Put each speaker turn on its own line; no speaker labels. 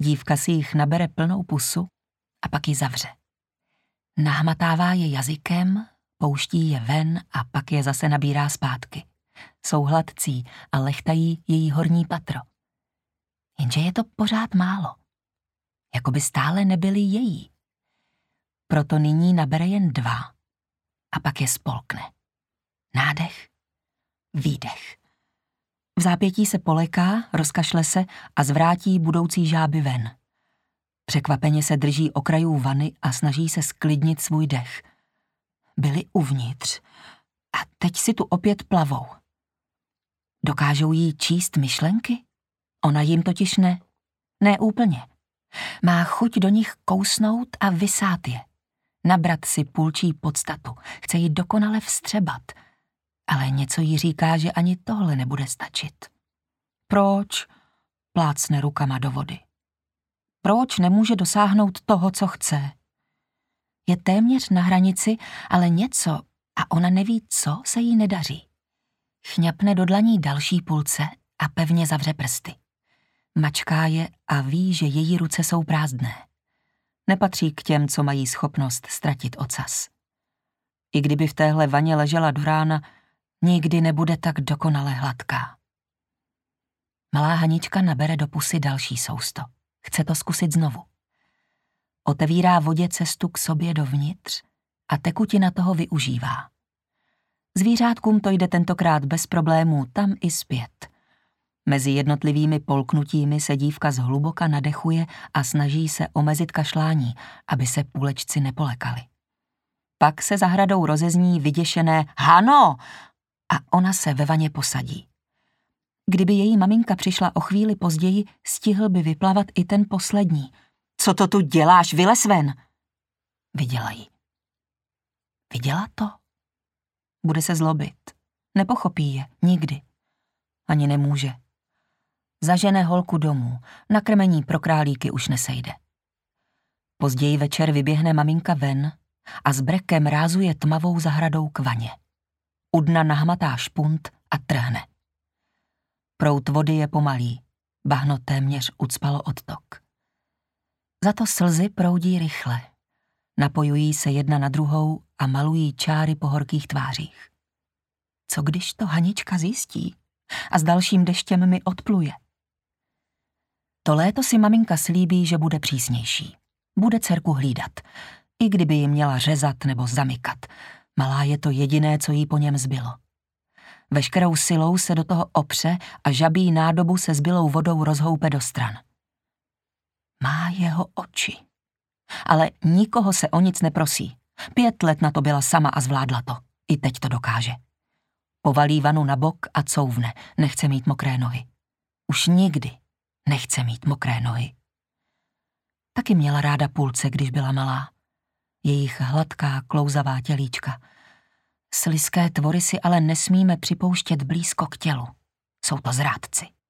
Dívka si jich nabere plnou pusu a pak ji zavře. Nahmatává je jazykem, pouští je ven a pak je zase nabírá zpátky. Jsou hladcí a lechtají její horní patro. Jenže je to pořád málo. Jakoby stále nebyly její. Proto nyní nabere jen 2 a pak je spolkne. Nádech, výdech. V zápětí se poleká, rozkašle se a zvrátí budoucí žáby ven. Překvapeně se drží okrajů vany a snaží se sklidnit svůj dech. Byli uvnitř a teď si tu opět plavou. Dokážou jí číst myšlenky? Ona jim totiž ne. Ne úplně. Má chuť do nich kousnout a vysát je. Nabrat si půlčí podstatu. Chce ji dokonale vstřebat. Ale něco jí říká, že ani tohle nebude stačit. Proč? Plácne rukama do vody. Proč nemůže dosáhnout toho, co chce? Je téměř na hranici, ale něco, a ona neví, co, se jí nedaří. Chňapne do dlaní další půlce a pevně zavře prsty. Mačká je a ví, že její ruce jsou prázdné. Nepatří k těm, co mají schopnost ztratit ocas. I kdyby v téhle vaně ležela do rána, nikdy nebude tak dokonale hladká. Malá Hanička nabere do pusy další sousto. Chce to zkusit znovu. Otevírá vodě cestu k sobě dovnitř a tekutina toho využívá. Zvířátkům to jde tentokrát bez problémů tam i zpět. Mezi jednotlivými polknutími se dívka zhluboka nadechuje a snaží se omezit kašlání, aby se půlečci nepolekali. Pak se zahradou rozezní vyděšené Hano! A ona se ve vaně posadí. Kdyby její maminka přišla o chvíli později, stihl by vyplavat i ten poslední. Co to tu děláš, vylez ven! Viděla ji. Viděla to? Bude se zlobit. Nepochopí je, nikdy. Ani nemůže. Zažene holku domů, na krmení pro králíky už nesejde. Později večer vyběhne maminka ven a s brekem rázuje tmavou zahradou k vaně. U dna nahmatá špunt a trhne. Proud vody je pomalý, bahno téměř ucpalo odtok. Za to slzy proudí rychle. Napojují se jedna na druhou a malují čáry po horkých tvářích. Co když to Hanička zjistí a s dalším deštěm mi odpluje? To léto si maminka slíbí, že bude přísnější. Bude dcerku hlídat, i kdyby ji měla řezat nebo zamykat. Malá je to jediné, co jí po něm zbylo. Veškerou silou se do toho opře a žabí nádobu se zbylou vodou rozhoupe do stran. Má jeho oči. Ale nikoho se o nic neprosí. 5 let na to byla sama a zvládla to. I teď to dokáže. Povalí vanu na bok a couvne. Nechce mít mokré nohy. Už nikdy nechce mít mokré nohy. Taky měla ráda půlce, když byla malá. Jejich hladká, klouzavá tělíčka. Slizké tvory si ale nesmíme připouštět blízko k tělu. Jsou to zrádci.